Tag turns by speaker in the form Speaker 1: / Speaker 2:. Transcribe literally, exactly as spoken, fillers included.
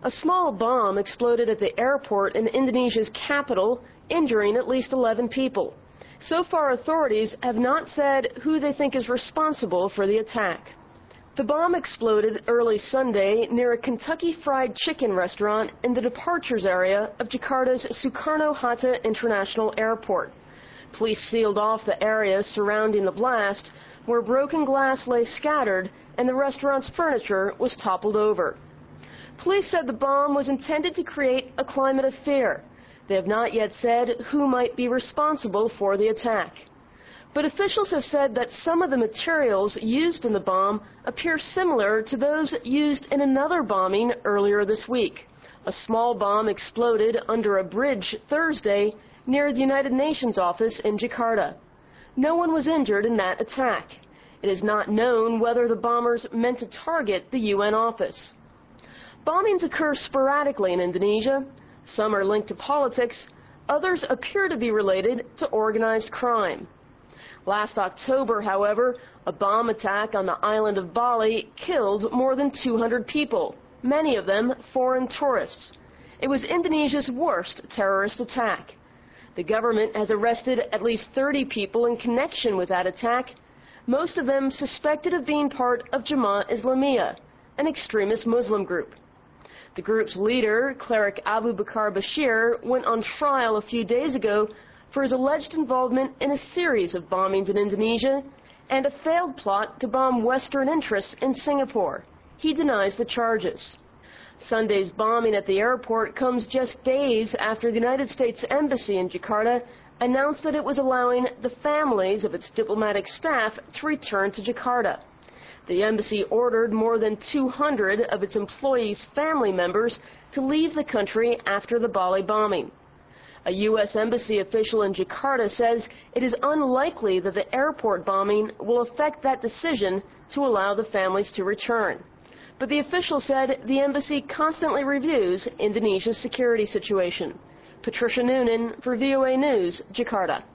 Speaker 1: A small bomb exploded at the airport in Indonesia's capital, injuring at least eleven people. So far, authorities have not said who they think is responsible for the attack. The bomb exploded early Sunday near a Kentucky Fried Chicken restaurant in the departures area of Jakarta's Soekarno-Hatta International Airport. Police sealed off the area surrounding the blast, where broken glass lay scattered and the restaurant's furniture was toppled over. Police said the bomb was intended to create a climate of fear. They have not yet said who might be responsible for the attack. But officials have said that some of the materials used in the bomb appear similar to those used in another bombing earlier this week. A small bomb exploded under a bridge Thursday near the United Nations office in Jakarta. No one was injured in that attack. It is not known whether the bombers meant to target the U N office. Bombings occur sporadically in Indonesia. Some are linked to politics. Others appear to be related to organized crime. Last October, however, a bomb attack on the island of Bali killed more than two hundred people, many of them foreign tourists. It was Indonesia's worst terrorist attack. The government has arrested at least thirty people in connection with that attack, most of them suspected of being part of Jemaah Islamiyah, an extremist Muslim group. The group's leader, cleric Abu Bakar Bashir, went on trial a few days ago for his alleged involvement in a series of bombings in Indonesia and a failed plot to bomb Western interests in Singapore. He denies the charges. Sunday's bombing at the airport comes just days after the United States Embassy in Jakarta announced that it was allowing the families of its diplomatic staff to return to Jakarta. The embassy ordered more than two hundred of its employees' family members to leave the country after the Bali bombing. A U S embassy official in Jakarta says it is unlikely that the airport bombing will affect that decision to allow the families to return. But the official said the embassy constantly reviews Indonesia's security situation. Patricia Noonan for V O A News, Jakarta.